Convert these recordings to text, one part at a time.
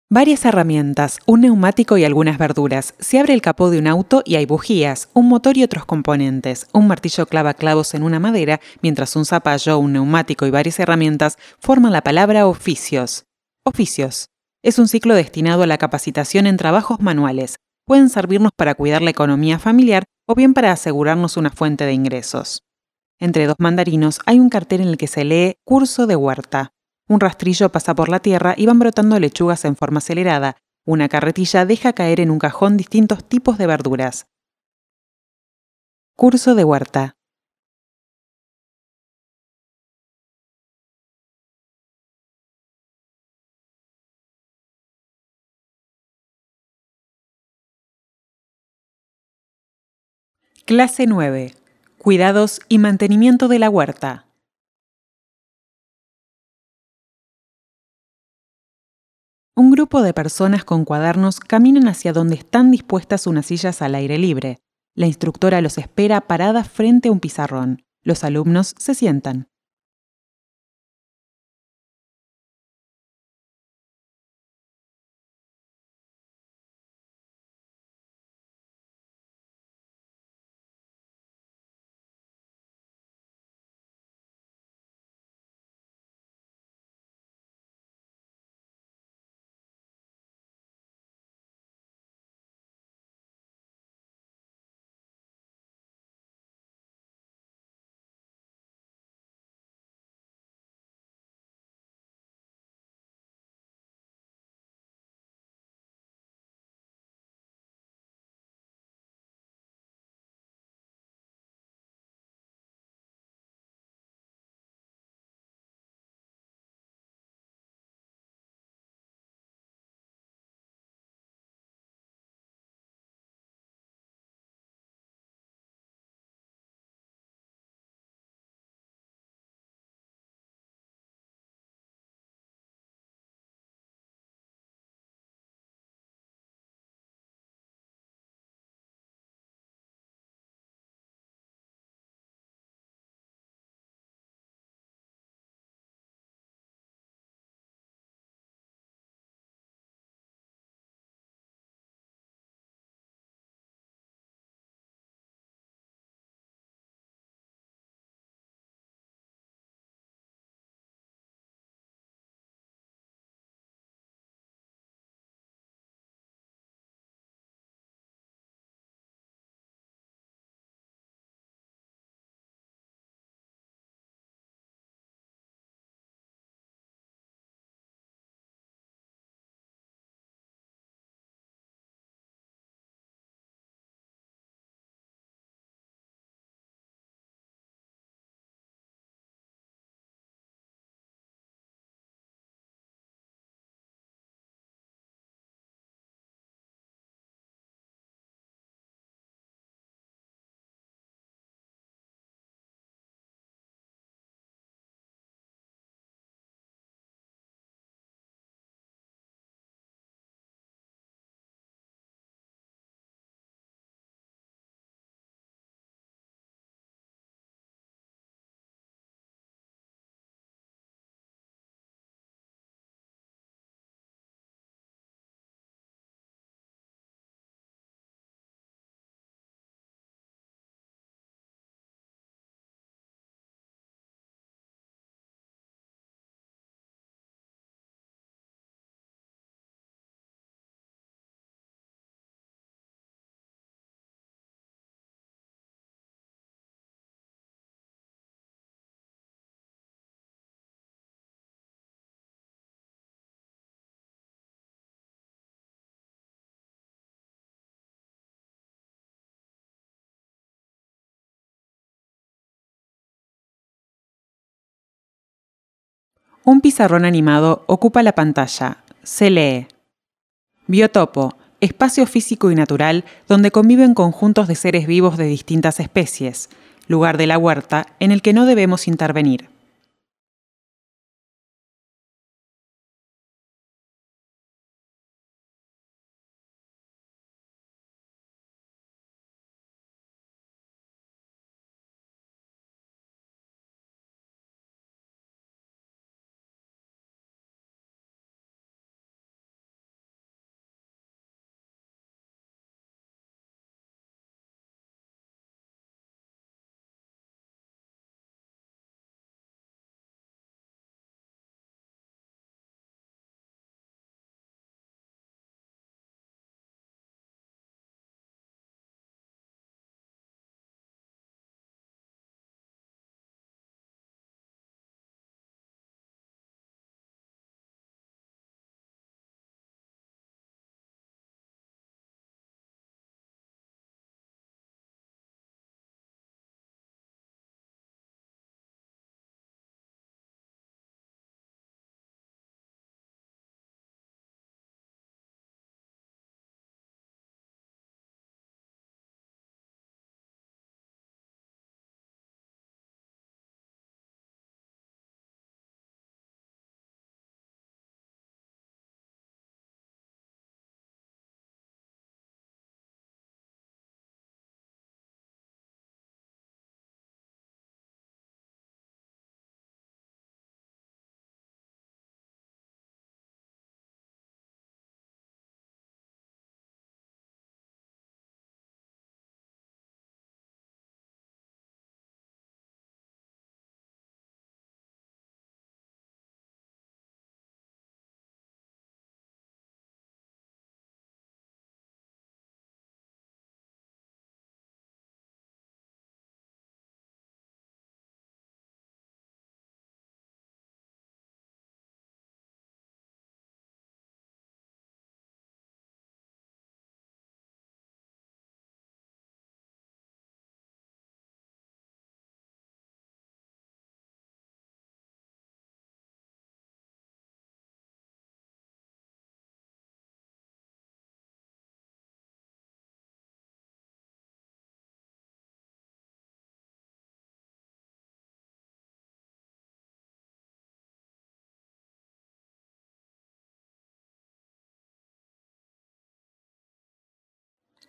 Varias herramientas, un neumático y algunas verduras. Se abre el capó de un auto y hay bujías, un motor y otros componentes. Un martillo clava clavos en una madera, mientras un zapallo, un neumático y varias herramientas forman la palabra oficios. Oficios. Es un ciclo destinado a la capacitación en trabajos manuales. Pueden servirnos para cuidar la economía familiar o bien para asegurarnos una fuente de ingresos. Entre dos mandarinos hay un cartel en el que se lee Curso de Huerta. Un rastrillo pasa por la tierra y van brotando lechugas en forma acelerada. Una carretilla deja caer en un cajón distintos tipos de verduras. Curso de Huerta. Clase 9. Cuidados y mantenimiento de la huerta. Un grupo de personas con cuadernos caminan hacia donde están dispuestas unas sillas al aire libre. La instructora los espera parada frente a un pizarrón. Los alumnos se sientan. Un pizarrón animado ocupa la pantalla. Se lee: Biotopo, espacio físico y natural donde conviven conjuntos de seres vivos de distintas especies. Lugar de la huerta en el que no debemos intervenir.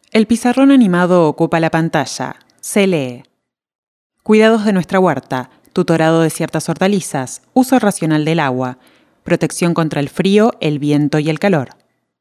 El pizarrón animado ocupa la pantalla. Se lee. Cuidados de nuestra huerta, tutorado de ciertas hortalizas, uso racional del agua, protección contra el frío, el viento y el calor.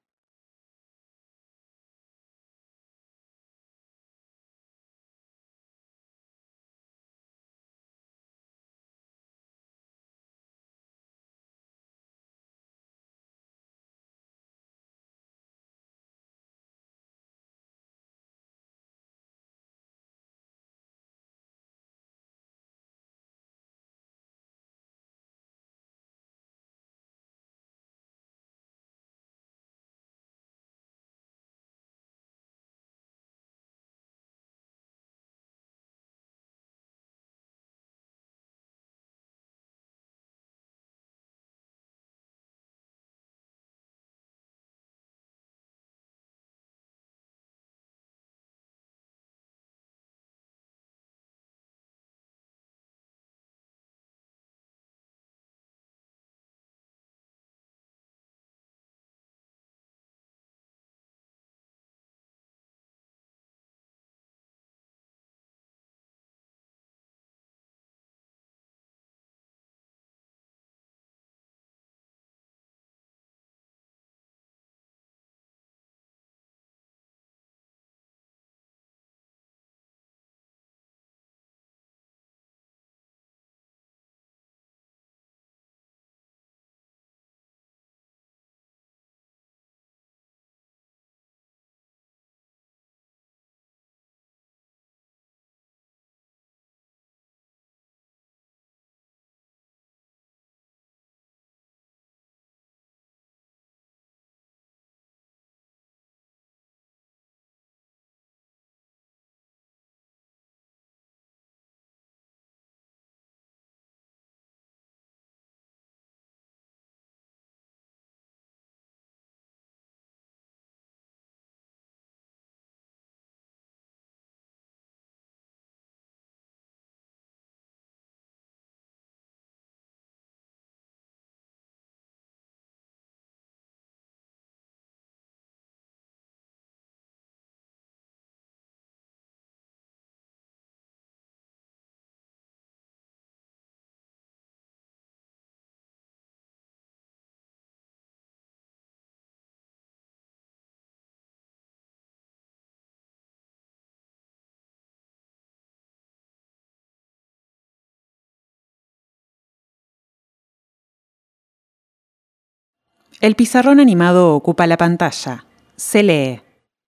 El pizarrón animado ocupa la pantalla. Se lee.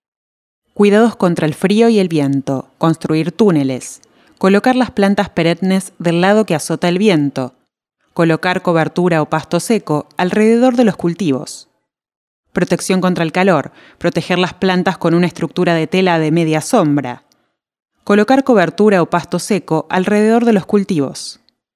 Cuidados contra el frío y el viento, construir túneles, colocar las plantas perennes del lado que azota el viento, colocar cobertura o pasto seco alrededor de los cultivos. Protección contra el calor, proteger las plantas con una estructura de tela de media sombra. Colocar cobertura o pasto seco alrededor de los cultivos.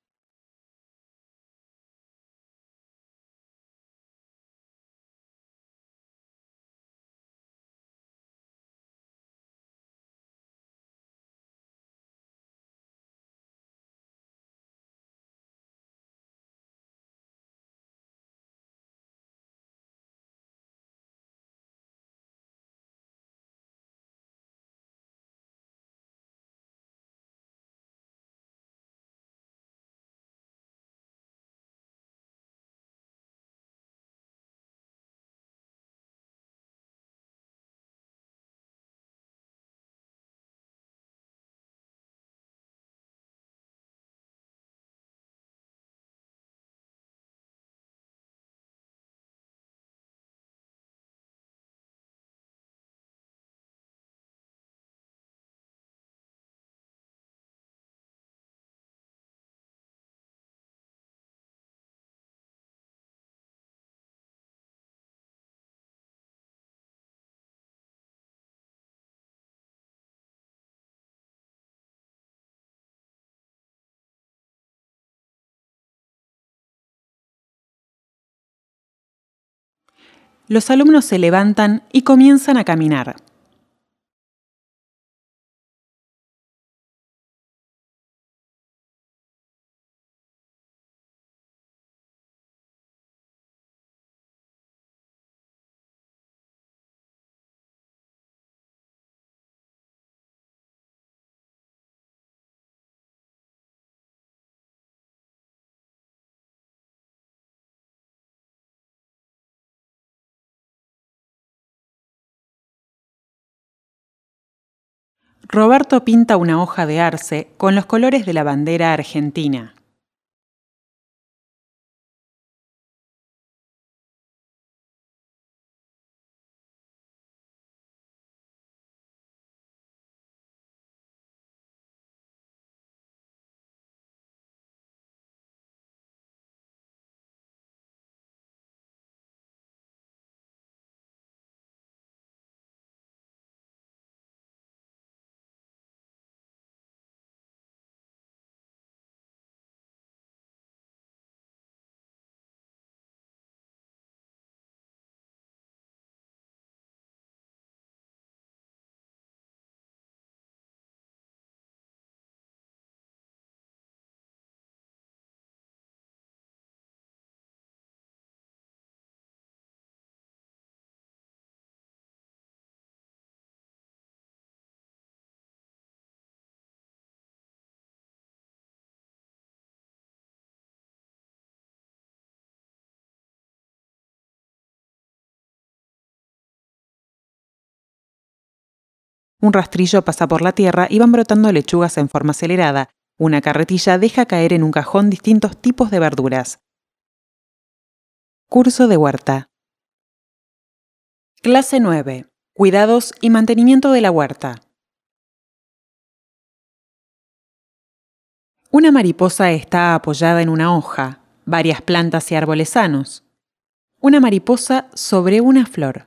Los alumnos se levantan y comienzan a caminar. Roberto pinta una hoja de arce con los colores de la bandera argentina. Un rastrillo pasa por la tierra y van brotando lechugas en forma acelerada. Una carretilla deja caer en un cajón distintos tipos de verduras. Curso de huerta. Clase 9. Cuidados y mantenimiento de la huerta. Una mariposa está apoyada en una hoja, varias plantas y árboles sanos. Una mariposa sobre una flor.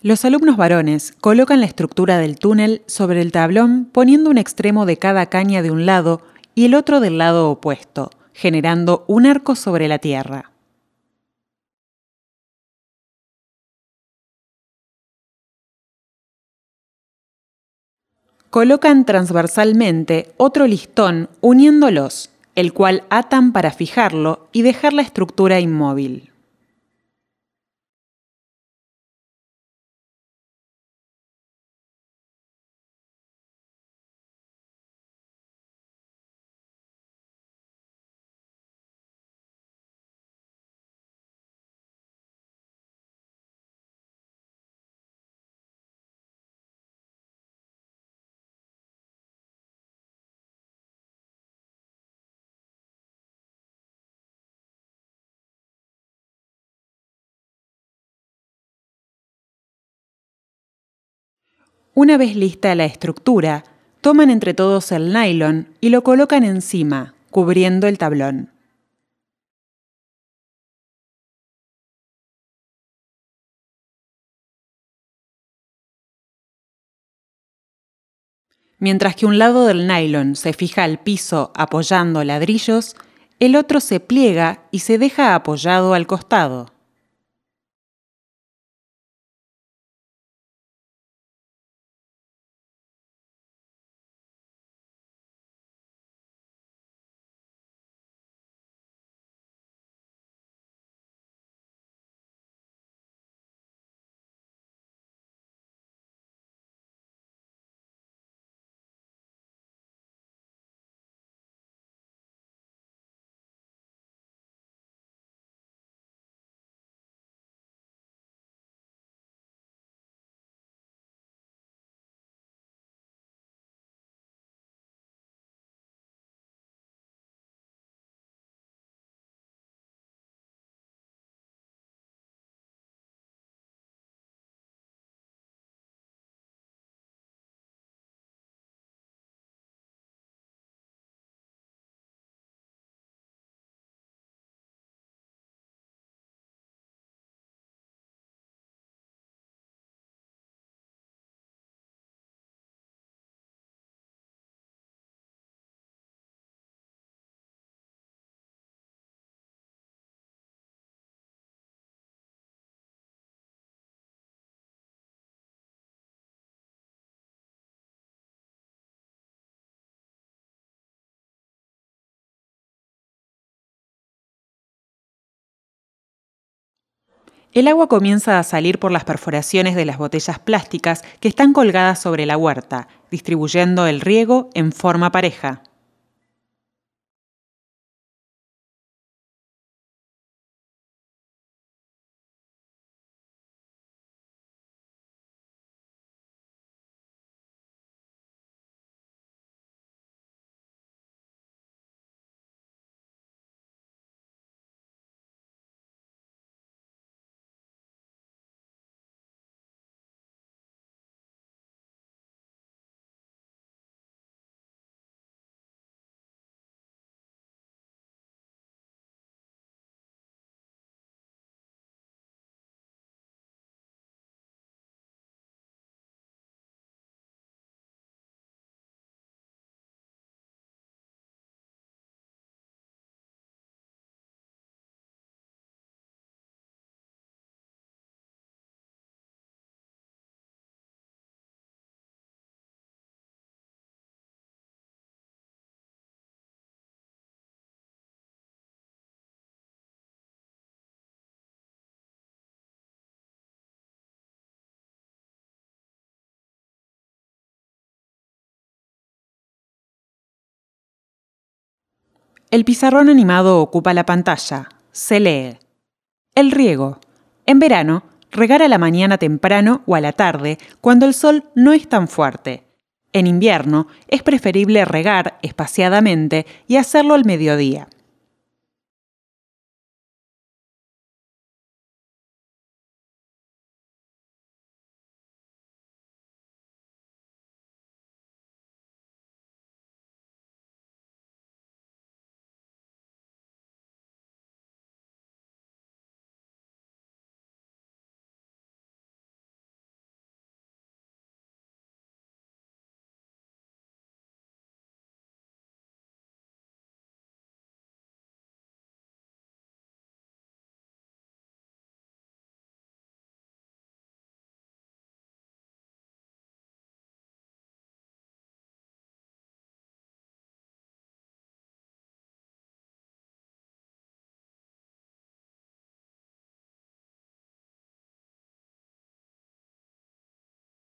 Los alumnos varones colocan la estructura del túnel sobre el tablón poniendo un extremo de cada caña de un lado y el otro del lado opuesto, generando un arco sobre la tierra. Colocan transversalmente otro listón uniéndolos, el cual atan para fijarlo y dejar la estructura inmóvil. Una vez lista la estructura, toman entre todos el nylon y lo colocan encima, cubriendo el tablón. Mientras que un lado del nylon se fija al piso apoyando ladrillos, el otro se pliega y se deja apoyado al costado. El agua comienza a salir por las perforaciones de las botellas plásticas que están colgadas sobre la huerta, distribuyendo el riego en forma pareja. El pizarrón animado ocupa la pantalla. Se lee. El riego. En verano, regar a la mañana temprano o a la tarde cuando el sol no es tan fuerte. En invierno, es preferible regar espaciadamente y hacerlo al mediodía.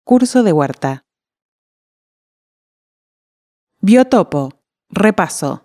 Curso de huerta. Biotopo. Repaso.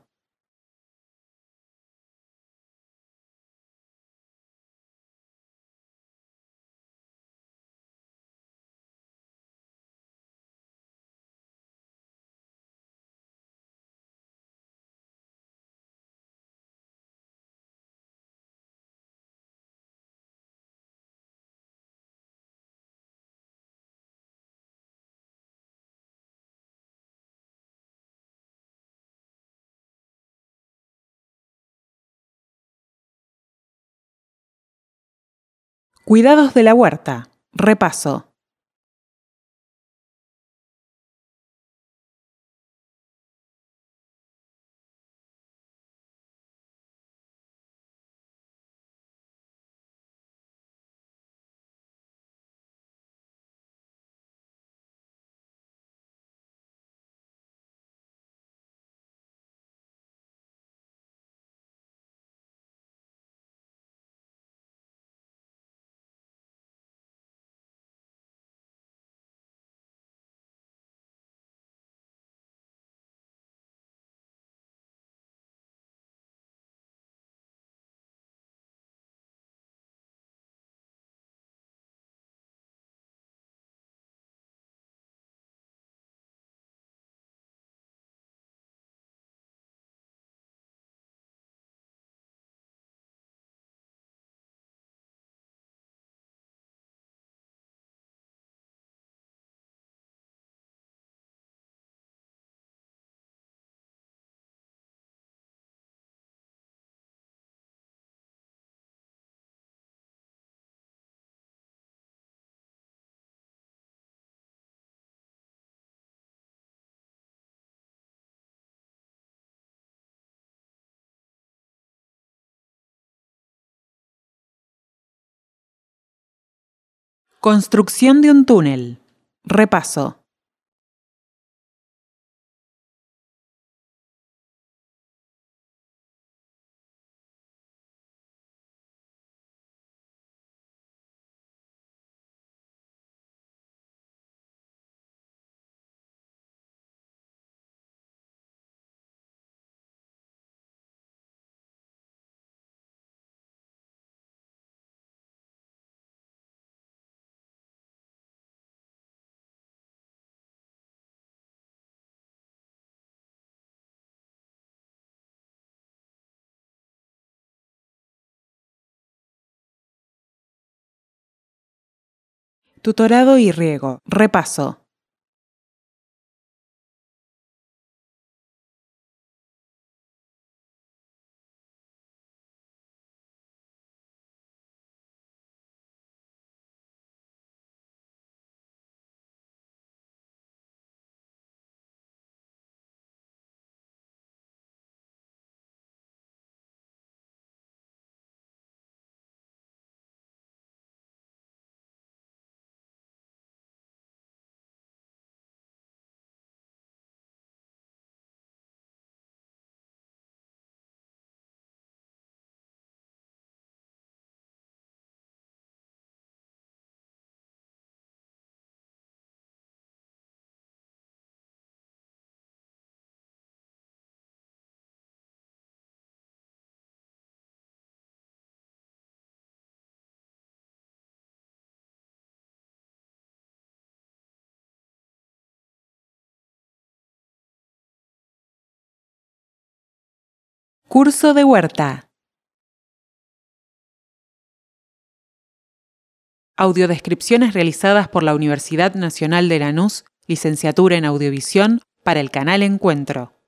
Cuidados de la huerta. Repaso. Construcción de un túnel. Repaso. Tutorado y riego. Repaso. Curso de huerta. Audiodescripciones realizadas por la Universidad Nacional de Lanús, licenciatura en Audiovisión, para el canal Encuentro.